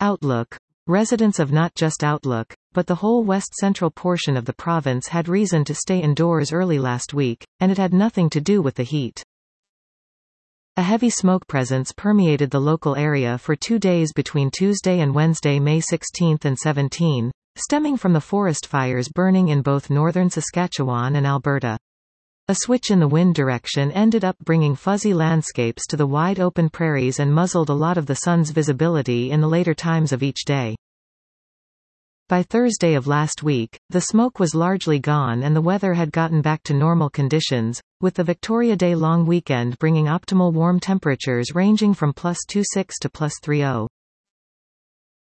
Outlook. Residents of not just Outlook, but the whole west-central portion of the province had reason to stay indoors early last week, and it had nothing to do with the heat. A heavy smoke presence permeated the local area for 2 days between Tuesday and Wednesday, May 16 and 17, stemming from the forest fires burning in both northern Saskatchewan and Alberta. A switch in the wind direction ended up bringing fuzzy landscapes to the wide open prairies and muzzled a lot of the sun's visibility in the later times of each day. By Thursday of last week, the smoke was largely gone and the weather had gotten back to normal conditions, with the Victoria Day long weekend bringing optimal warm temperatures ranging from +26 to +30.